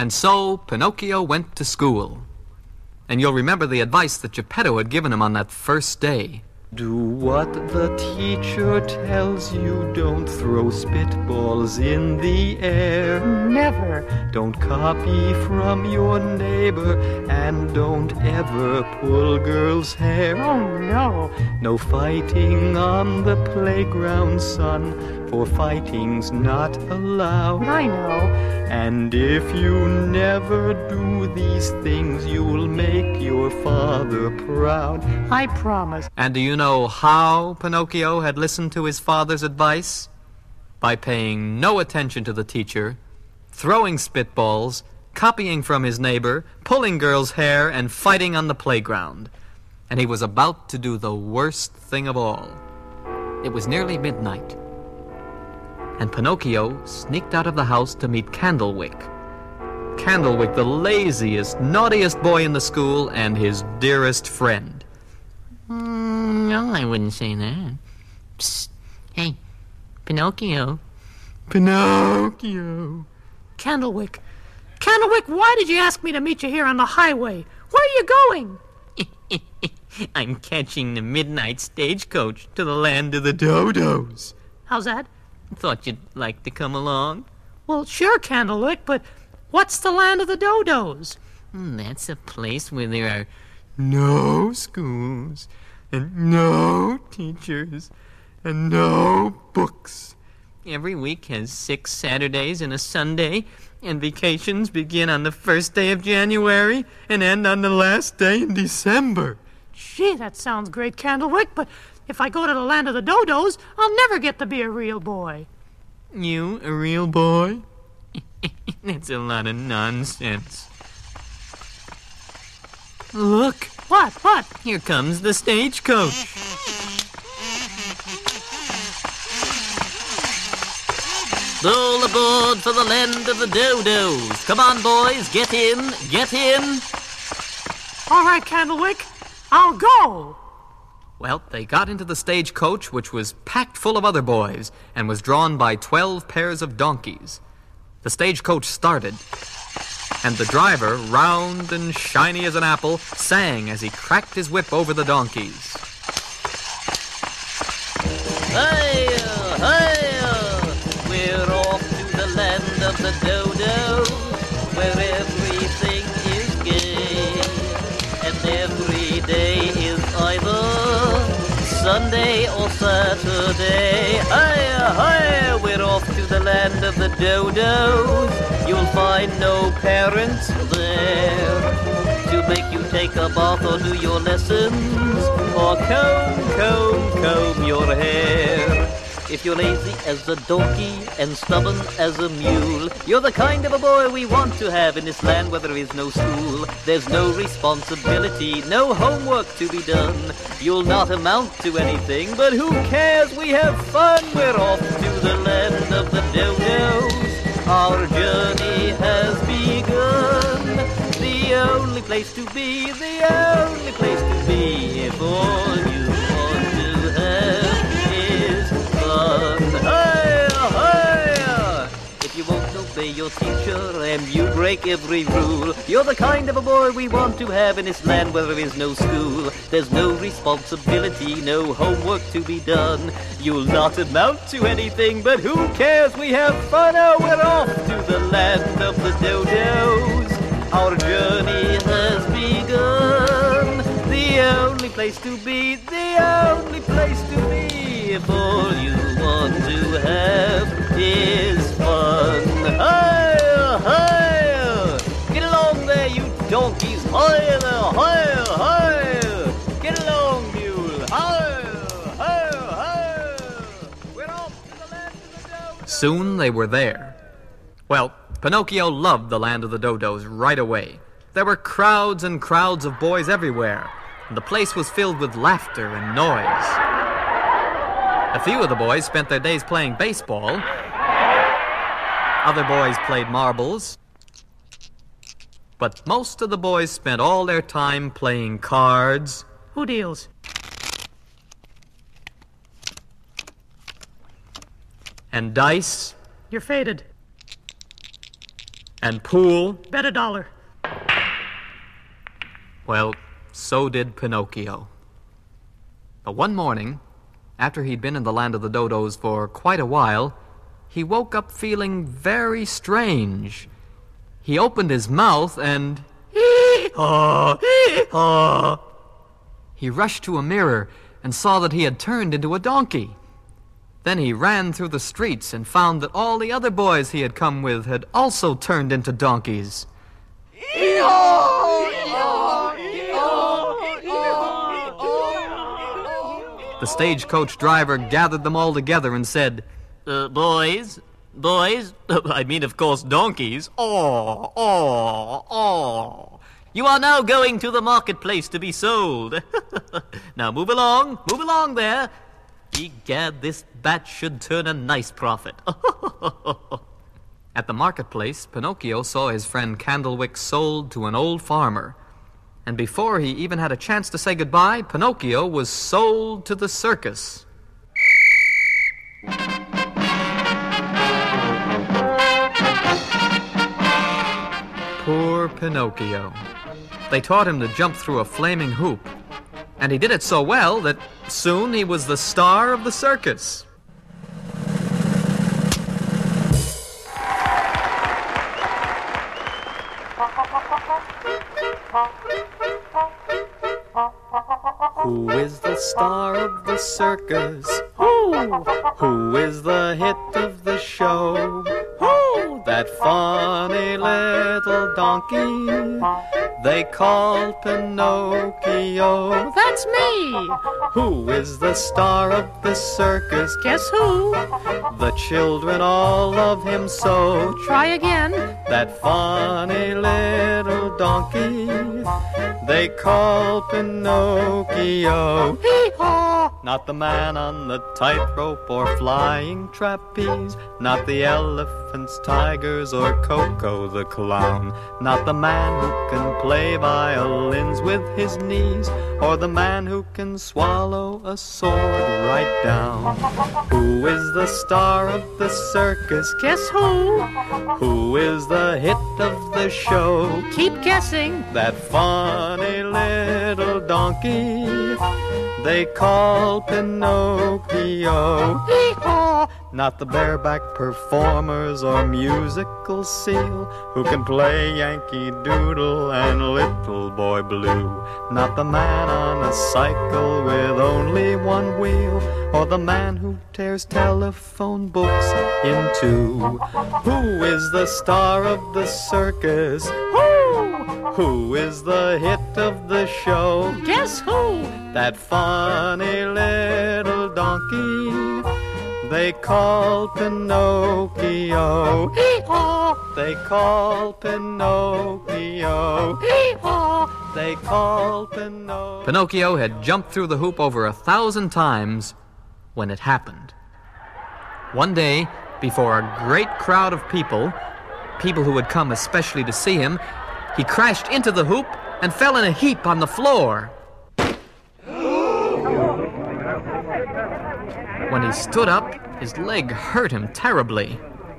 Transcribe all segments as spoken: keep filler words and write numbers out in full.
And so Pinocchio went to school. And you'll remember the advice that Geppetto had given him on that first day. Do what the teacher tells you. Don't throw spitballs in the air. Never. Don't copy from your neighbor. And don't ever pull girls' hair. Oh, no. No fighting on the playground, son, for fighting's not allowed. I know. And if you never do these things, you'll make your father proud. I promise. And do you know how Pinocchio had listened to his father's advice? By paying no attention to the teacher, throwing spitballs, copying from his neighbor, pulling girls' hair, and fighting on the playground. And he was about to do the worst thing of all. It was nearly midnight, and Pinocchio sneaked out of the house to meet Candlewick. Candlewick, the laziest, naughtiest boy in the school, and his dearest friend. Mm, no, I wouldn't say that. Psst. Hey, Pinocchio. Pinocchio. Candlewick. Candlewick, why did you ask me to meet you here on the highway? Where are you going? I'm catching the midnight stagecoach to the land of the Dodos. How's that? Thought you'd like to come along. Well, sure, Candlewick, but what's the land of the Dodos? Mm, that's a place where there are no schools, and no teachers, and no books. Every week has six Saturdays and a Sunday, and vacations begin on the first day of January and end on the last day in December. Gee, that sounds great, Candlewick, but if I go to the land of the Dodos, I'll never get to be a real boy. You, a real boy? That's a lot of nonsense. Look. What? What? Here comes the stagecoach. All aboard for the land of the Dodos. Come on, boys, get in, get in. All right, Candlewick, I'll go. Well, they got into the stagecoach, which was packed full of other boys, and was drawn by twelve pairs of donkeys. The stagecoach started, and the driver, round and shiny as an apple, sang as he cracked his whip over the donkeys. Hi-ya, hi-ya, we're off to the land of the Dodos, where everything is gay, and every day is either Sunday or Saturday. Hi-ya, hi-ya, we're off to the land of the Dodos. You'll find no parents there to make you take a bath or do your lessons or comb, comb, comb your hair. If you're lazy as a donkey and stubborn as a mule, you're the kind of a boy we want to have in this land where there is no school. There's no responsibility, no homework to be done. You'll not amount to anything, but who cares? We have fun. We're off to the land of the Dodos. Our journey has begun. The only place to be, the only place to be, if all you want to have is fun. Hi-ya, hi-ya. If you won't obey your teacher and you break every rule, you're the kind of a boy we want to have in this land where there is no school. There's no responsibility, no homework to be done. You'll not amount to anything, but who cares? We have fun. Oh, we're off to the land of the Dodos. Our journey has begun. The only place to be, the only place to be, if all you want to have is fun. Hi-ya, hi-ya. Get along there, you donkeys. Hi-ya there, hi-ya, hi-ya. Get along, mule. Hi-ya, hi-ya, hi-ya. We're off to the land of the Dodos. Soon they were there. Well, Pinocchio loved the land of the Dodos right away. There were crowds and crowds of boys everywhere, and the place was filled with laughter and noise. A few of the boys spent their days playing baseball. Other boys played marbles. But most of the boys spent all their time playing cards. Who deals? And dice. You're faded. And pool? Bet a dollar. Well, so did Pinocchio. But one morning, after he'd been in the land of the Dodos for quite a while, he woke up feeling very strange. He opened his mouth and... Hee-haw! Hee-haw! He rushed to a mirror and saw that he had turned into a donkey. Then he ran through the streets and found that all the other boys he had come with had also turned into donkeys. The stagecoach driver gathered them all together and said, Uh, boys, boys, I mean, of course, donkeys. Oh, oh, oh. You are now going to the marketplace to be sold. Now move along, move along there. Egad, this bat should turn a nice profit. At the marketplace, Pinocchio saw his friend Candlewick sold to an old farmer. And before he even had a chance to say goodbye, Pinocchio was sold to the circus. Poor Pinocchio. They taught him to jump through a flaming hoop. And he did it so well that soon he was the star of the circus. Who is the star of the circus? Who? Who is the hit of the show? Who? That funny little donkey they call Pinocchio. That's me. Who is the star of the circus? Guess who? The children all love him so. Try again. That funny little donkey they call Pinocchio. Hee-haw! Not the man on the tightrope or flying trapeze, not the elephants, tigers, or Coco the clown, not the man who can play violins with his knees, or the man who can swallow a sword right down. Who is the star of the circus? Guess who? Who is the hit of the show? Keep guessing. That funny little donkey they call Pinocchio. Hee-haw! Not the bareback performers or musical seal who can play Yankee Doodle and Little Boy Blue. Not the man on a cycle with only one wheel, or the man who tears telephone books in two. Who is the star of the circus? Who? Who is the hit of the show? Guess who? That funny little donkey they call Pinocchio. Hee-haw! They call Pinocchio. Hee-haw! They call Pinocchio. Pinocchio had jumped through the hoop over a thousand times when it happened. One day, before a great crowd of people, people who had come especially to see him, he crashed into the hoop and fell in a heap on the floor. When he stood up, his leg hurt him terribly.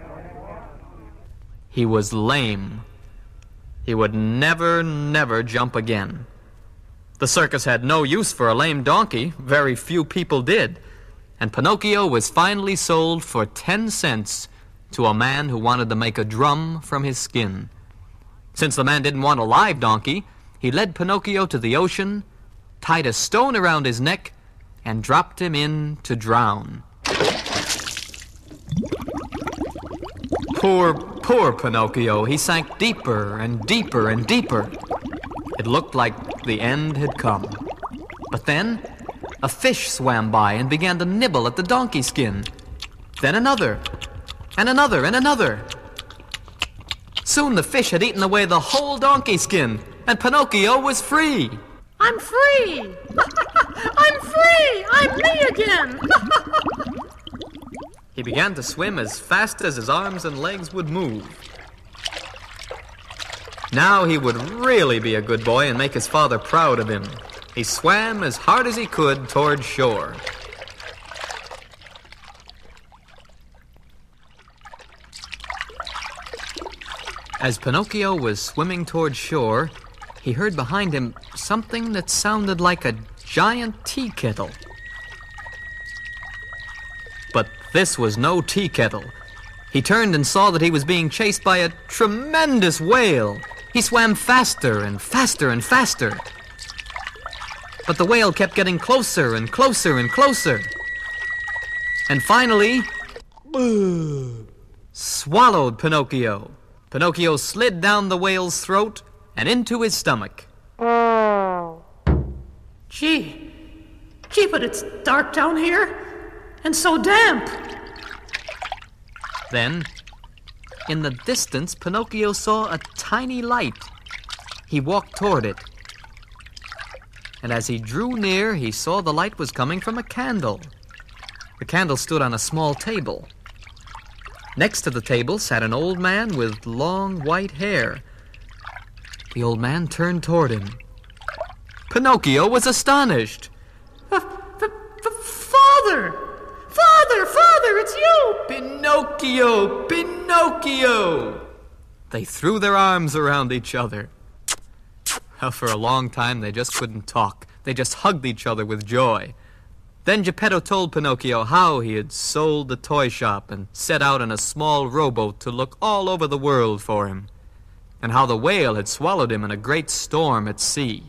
He was lame. He would never, never jump again. The circus had no use for a lame donkey. Very few people did. And Pinocchio was finally sold for ten cents to a man who wanted to make a drum from his skin. Since the man didn't want a live donkey, he led Pinocchio to the ocean, tied a stone around his neck, and dropped him in to drown. Poor, poor Pinocchio. He sank deeper and deeper and deeper. It looked like the end had come. But then, a fish swam by and began to nibble at the donkey skin. Then another, and another, and another. Soon the fish had eaten away the whole donkey skin, and Pinocchio was free. I'm free! I'm free! I'm me again! He began to swim as fast as his arms and legs would move. Now he would really be a good boy and make his father proud of him. He swam as hard as he could toward shore. As Pinocchio was swimming toward shore, he heard behind him something that sounded like a giant tea kettle. But this was no tea kettle. He turned and saw that he was being chased by a tremendous whale. He swam faster and faster and faster. But the whale kept getting closer and closer and closer. And finally, swallowed Pinocchio. Pinocchio slid down the whale's throat and into his stomach. Gee, gee, but it's dark down here and so damp. Then, in the distance, Pinocchio saw a tiny light. He walked toward it. And as he drew near, he saw the light was coming from a candle. The candle stood on a small table. Next to the table sat an old man with long white hair. The old man turned toward him. Pinocchio was astonished. F- f- f- Father! Father! Father, it's you! Pinocchio! Pinocchio! They threw their arms around each other. Well, for a long time, they just couldn't talk. They just hugged each other with joy. Then Geppetto told Pinocchio how he had sold the toy shop and set out in a small rowboat to look all over the world for him, and how the whale had swallowed him in a great storm at sea.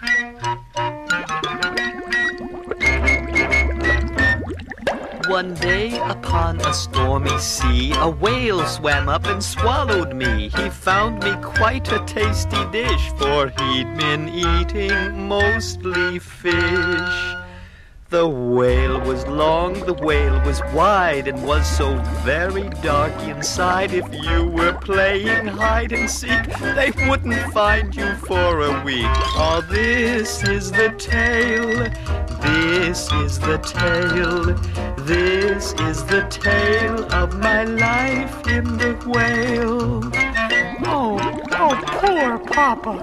One day upon a stormy sea, a whale swam up and swallowed me. He found me quite a tasty dish, for he'd been eating mostly fish. The whale was long, the whale was wide, and was so very dark inside. If you were playing hide and seek, they wouldn't find you for a week. Oh, this is the tale, this is the tale, this is the tale of my life in the whale. Oh, oh, poor Papa.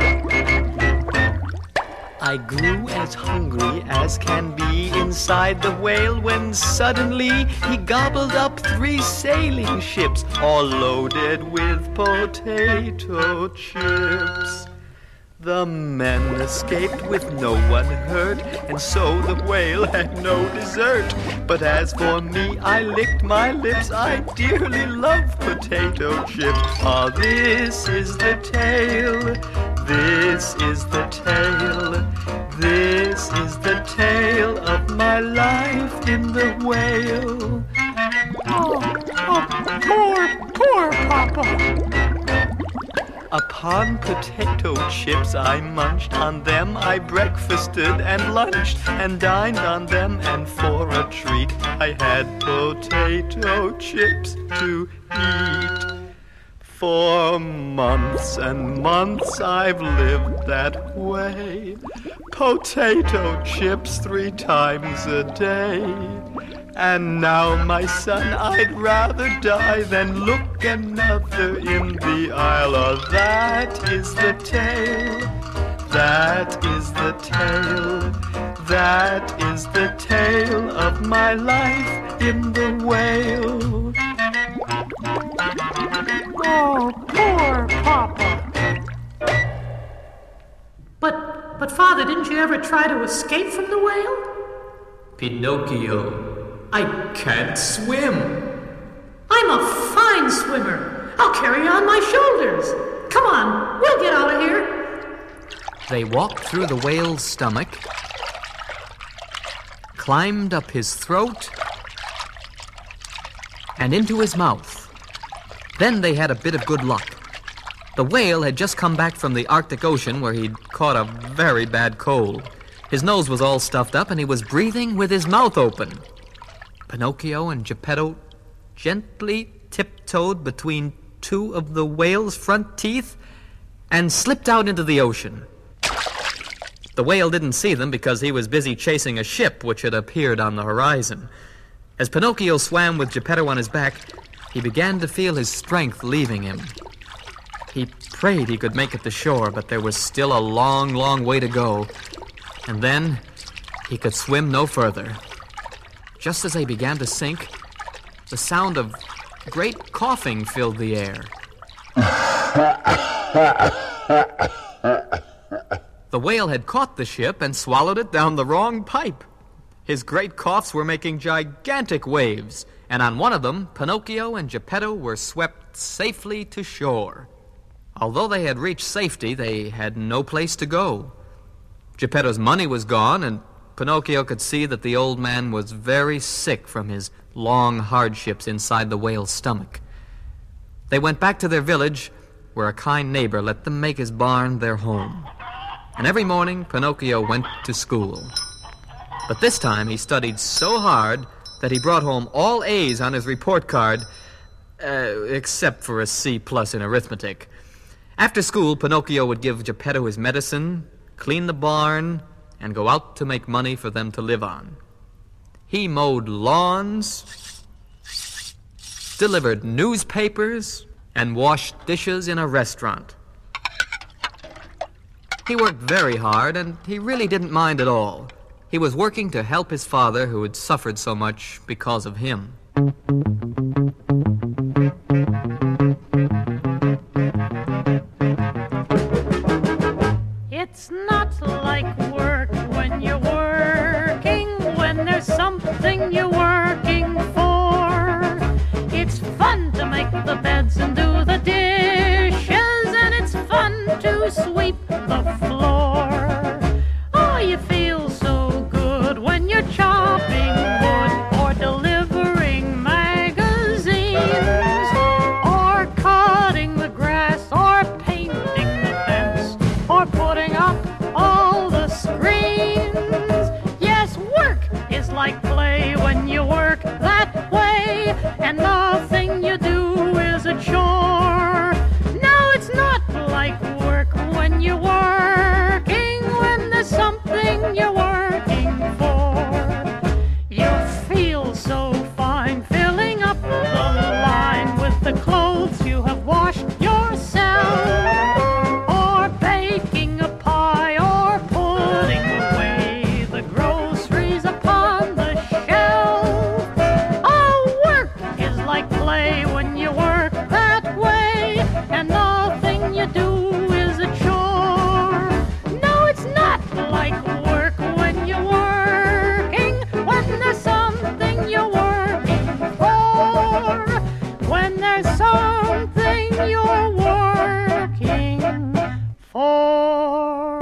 I grew as hungry as can be inside the whale when suddenly he gobbled up three sailing ships, all loaded with potato chips. The men escaped with no one hurt, and so the whale had no dessert. But as for me, I licked my lips, I dearly love potato chips. Ah, this is the tale, this is the tale, this is the tale of my life in the whale. Oh, oh, poor, poor Papa. Upon potato chips I munched, on them I breakfasted and lunched, and dined on them, and for a treat I had potato chips to eat. For months and months I've lived that way, potato chips three times a day. And now, my son, I'd rather die than look another in the aisle. Oh, that is the tale, that is the tale, that is the tale of my life in the whale. Oh, poor Papa. But, but Father, didn't you ever try to escape from the whale? Pinocchio, I can't swim. I'm a fine swimmer. I'll carry you on my shoulders. Come on, we'll get out of here. They walked through the whale's stomach, climbed up his throat, and into his mouth. Then they had a bit of good luck. The whale had just come back from the Arctic Ocean, where he'd caught a very bad cold. His nose was all stuffed up, and he was breathing with his mouth open. Pinocchio and Geppetto gently tiptoed between two of the whale's front teeth and slipped out into the ocean. The whale didn't see them because he was busy chasing a ship which had appeared on the horizon. As Pinocchio swam with Geppetto on his back, he began to feel his strength leaving him. He prayed he could make it to shore, but there was still a long, long way to go. And then he could swim no further. Just as they began to sink, the sound of great coughing filled the air. The whale had caught the ship and swallowed it down the wrong pipe. His great coughs were making gigantic waves, and on one of them, Pinocchio and Geppetto were swept safely to shore. Although they had reached safety, they had no place to go. Geppetto's money was gone, and Pinocchio could see that the old man was very sick from his long hardships inside the whale's stomach. They went back to their village, where a kind neighbor let them make his barn their home. And every morning, Pinocchio went to school. But this time, he studied so hard that he brought home all A's on his report card, uh, except for a C plus in arithmetic. After school, Pinocchio would give Geppetto his medicine, clean the barn, and go out to make money for them to live on. He mowed lawns, delivered newspapers, and washed dishes in a restaurant. He worked very hard, and he really didn't mind at all. He was working to help his father, who had suffered so much because of him. It's not like work when you're working, when there's something you're working for. It's fun to make the beds and do the dishes, and it's fun to sweep the floor. Oh, you feel so good when you're chopping wood or delivering magazines or cutting the grass or painting the fence or putting up all the screens. Yes, work is like play when you work that way, and nothing you do is a chore. No, it's not like work when you're working, when there's something you're working for. You feel so fine filling up the line with the clothes you have washed yourself, or baking a pie, or putting away the groceries upon the shelf. Oh, work is like play when you work that way, and nothing you do is a chore. No, it's not like work when you're working, when there's something you're working for. When there's something you're working for.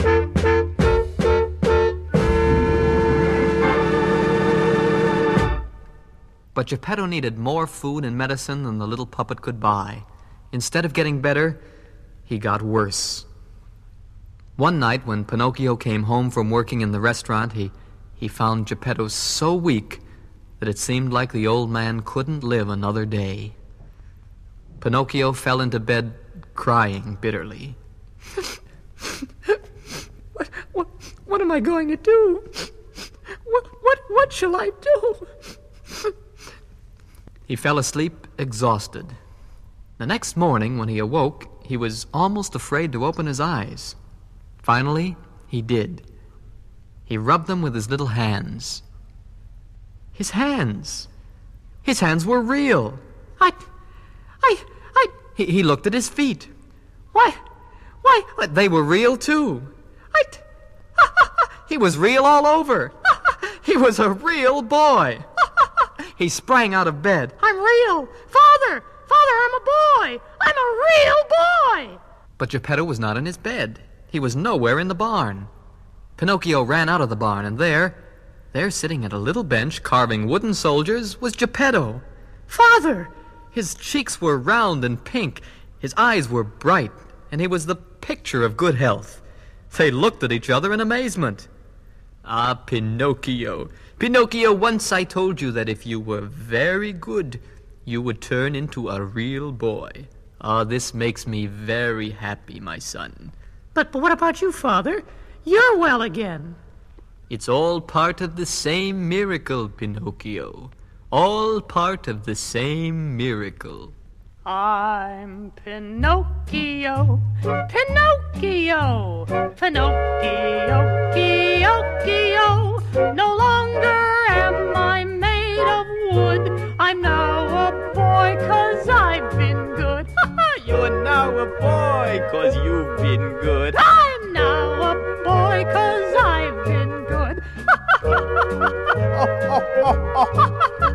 But Geppetto needed more food and medicine than the little puppet could buy. Instead of getting better, he got worse. One night, when Pinocchio came home from working in the restaurant, he, he found Geppetto so weak that it seemed like the old man couldn't live another day. Pinocchio fell into bed crying bitterly. What, what, what am I going to do? What, what, what shall I do? He fell asleep exhausted. The next morning, when he awoke, he was almost afraid to open his eyes. Finally, he did. He rubbed them with his little hands. His hands! His hands were real! I... I... I... He, he looked at his feet. Why... Why... They were real, too. I... He was real all over. He was a real boy. He sprang out of bed. I'm real! Father! Father, I'm a boy! I'm a real boy! But Geppetto was not in his bed. He was nowhere in the barn. Pinocchio ran out of the barn, and there, there sitting at a little bench carving wooden soldiers, was Geppetto. Father! His cheeks were round and pink, his eyes were bright, and he was the picture of good health. They looked at each other in amazement. Ah, Pinocchio, Pinocchio, once I told you that if you were very good, you would turn into a real boy. Ah, this makes me very happy, my son. But, but what about you, Father? You're well again. It's all part of the same miracle, Pinocchio. All part of the same miracle. I'm Pinocchio, Pinocchio, Pinocchio, Pinocchio. No longer am I made of wood. I'm now a boy 'cause I've been good. You are now a boy 'cause you've been good. I'm now a boy 'cause I've been good.